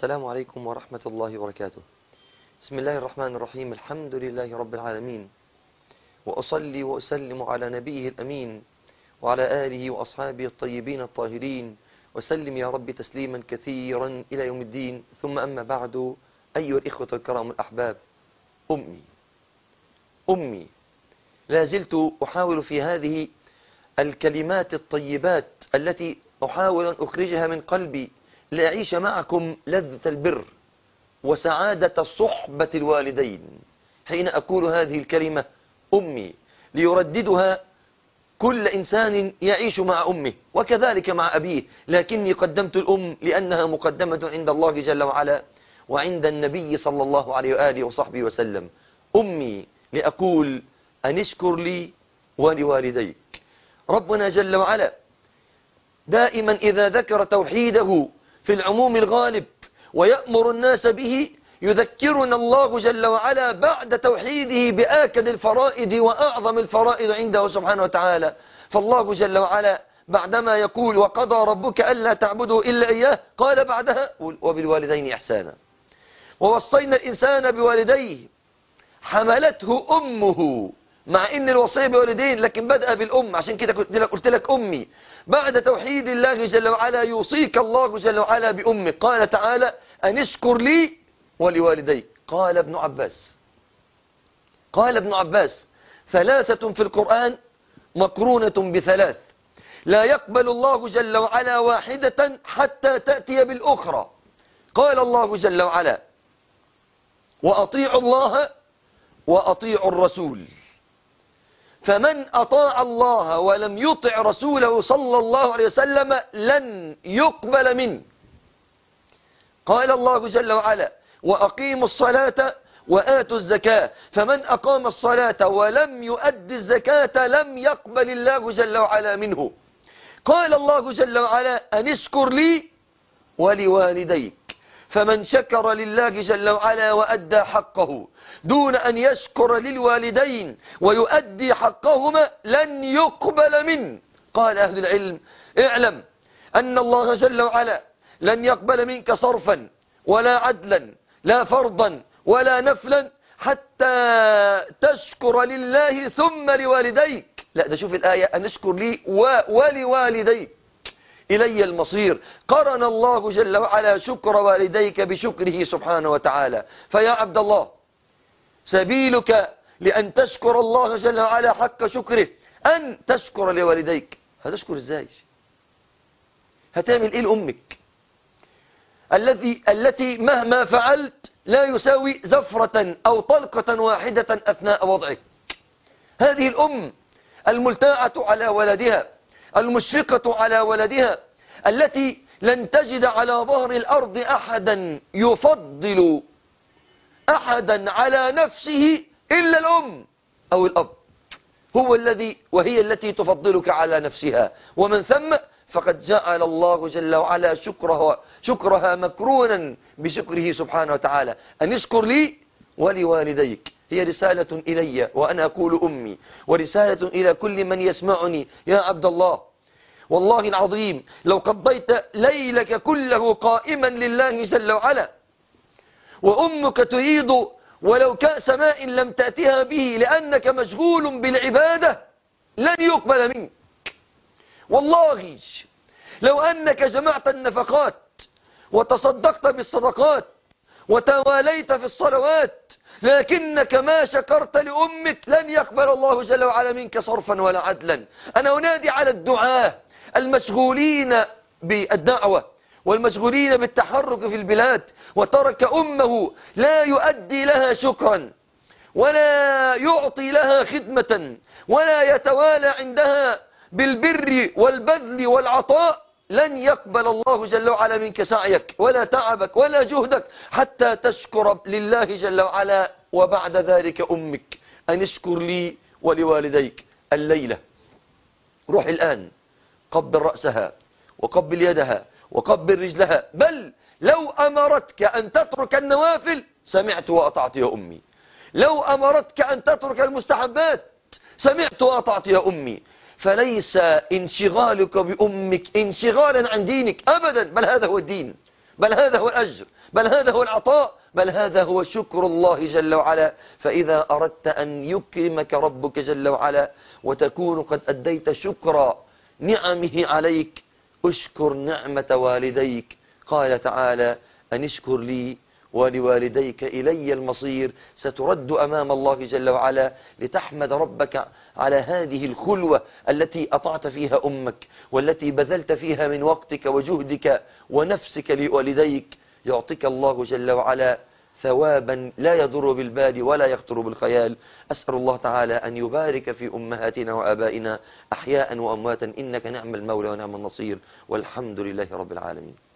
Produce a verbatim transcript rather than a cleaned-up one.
السلام عليكم ورحمة الله وبركاته. بسم الله الرحمن الرحيم. الحمد لله رب العالمين، وأصلي وأسلم على نبيه الأمين وعلى آله وأصحابه الطيبين الطاهرين، وسلم يا رب تسليما كثيرا إلى يوم الدين. ثم أما بعد، أيها الإخوة الكرام الأحباب، أمي أمي لا زلت أحاول في هذه الكلمات الطيبات التي أحاول أن أخرجها من قلبي لأعيش معكم لذة البر وسعادة صحبة الوالدين حين أقول هذه الكلمة أمي، ليرددها كل إنسان يعيش مع أمه وكذلك مع أبيه، لكني قدمت الأم لأنها مقدمة عند الله جل وعلا وعند النبي صلى الله عليه وآله وصحبه وسلم. أمي لأقول أن اشكر لي ولوالديك. ربنا جل وعلا دائما إذا ذكر توحيده في العموم الغالب ويأمر الناس به، يذكرنا الله جل وعلا بعد توحيده بآكد الفرائض وأعظم الفرائض عنده سبحانه وتعالى. فالله جل وعلا بعدما يقول وقضى ربك ألا تعبدوا إلا إياه، قال بعدها وبالوالدين إحسانا. ووصينا الإنسان بوالديه، حملته أمه، مع إن الوصية بوالدين لكن بدأ بالأم، عشان كده قلت لك أمي. بعد توحيد الله جل وعلا يوصيك الله جل وعلا بأمك. قال تعالى أن اشكر لي ولوالديك. قال ابن عباس قال ابن عباس ثلاثة في القرآن مقرونة بثلاث، لا يقبل الله جل وعلا واحدة حتى تأتي بالأخرى. قال الله جل وعلا وأطيعوا الله وأطيعوا الرسول، فمن أطاع الله ولم يطع رسوله صلى الله عليه وسلم لن يقبل منه. قال الله جل وعلا وأقيموا الصلاة وآتوا الزكاة، فمن أقام الصلاة ولم يؤد الزكاة لم يقبل الله جل وعلا منه. قال الله جل وعلا أن اشكر لي ولوالديك، فمن شكر لله جل وعلا وأدى حقه دون أن يشكر للوالدين ويؤدي حقهما لن يقبل منه. قال أهل العلم اعلم أن الله جل وعلا لن يقبل منك صرفا ولا عدلا، لا فرضا ولا نفلا، حتى تشكر لله ثم لوالديك. لا، ده شوف الآية أن اشكر لي ولوالديك إلي المصير. قرن الله جل وعلا شكر والديك بشكره سبحانه وتعالى. فيا عبد الله، سبيلك لأن تشكر الله جل وعلا حق شكره أن تشكر لوالديك. هتشكر إزاي؟ هتعمل إيه لأمك الذي التي مهما فعلت لا يساوي زفرة أو طلقة واحدة أثناء وضعك؟ هذه الأم الملتاعة على ولدها، المشفقة على ولدها، التي لن تجد على ظهر الأرض أحدا يفضل أحدا على نفسه إلا الأم أو الأب، هو الذي وهي التي تفضلك على نفسها، ومن ثم فقد جعل الله جل وعلا شكرها, شكرها مكرونا بشكره سبحانه وتعالى. أن اشكر لي ولوالديك هي رسالة إلي وأنا أقول أمي، ورسالة إلى كل من يسمعني. يا عبد الله، والله العظيم لو قضيت ليلك كله قائما لله جل وعلا وأمك تريد ولو كأس ماء لم تأتها به لأنك مشغول بالعبادة لن يقبل منك. والله لو أنك جمعت النفقات وتصدقت بالصدقات وتواليت في الصلوات لكنك ما شكرت لأمك لن يقبل الله جل وعلا منك صرفا ولا عدلا. أنا أنادي على الدعاة المشغولين بالدعوة والمشغولين بالتحرك في البلاد وترك أمه لا يؤدي لها شكرا ولا يعطي لها خدمة ولا يتوالى عندها بالبر والبذل والعطاء، لن يقبل الله جل وعلا منك سعيك ولا تعبك ولا جهدك حتى تشكر لله جل وعلا. وبعد ذلك أمك. أن اشكر لي ولوالديك. الليلة روح الآن قبل رأسها وقبل يدها وقبل رجلها، بل لو أمرتك أن تترك النوافل سمعت وأطعت يا أمي، لو أمرتك أن تترك المستحبات سمعت وأطعت يا أمي. فليس انشغالك بأمك انشغالا عن دينك أبدا، بل هذا هو الدين، بل هذا هو الأجر، بل هذا هو العطاء، بل هذا هو شكر الله جل وعلا. فإذا أردت أن يكرمك ربك جل وعلا وتكون قد أديت شكر نعمه عليك، اشكر نعمة والديك. قال تعالى: أن اشكر لي ولوالديك إلي المصير. سترد أمام الله جل وعلا لتحمد ربك على هذه الخلوة التي أطعت فيها أمك، والتي بذلت فيها من وقتك وجهدك ونفسك لوالديك. يعطيك الله جل وعلا ثوابا لا يضر بالبال ولا يخطر بالخيال. أسأل الله تعالى أن يبارك في أمهاتنا وآبائنا أحياء وأمواتا، إنك نعم المولى ونعم النصير، والحمد لله رب العالمين.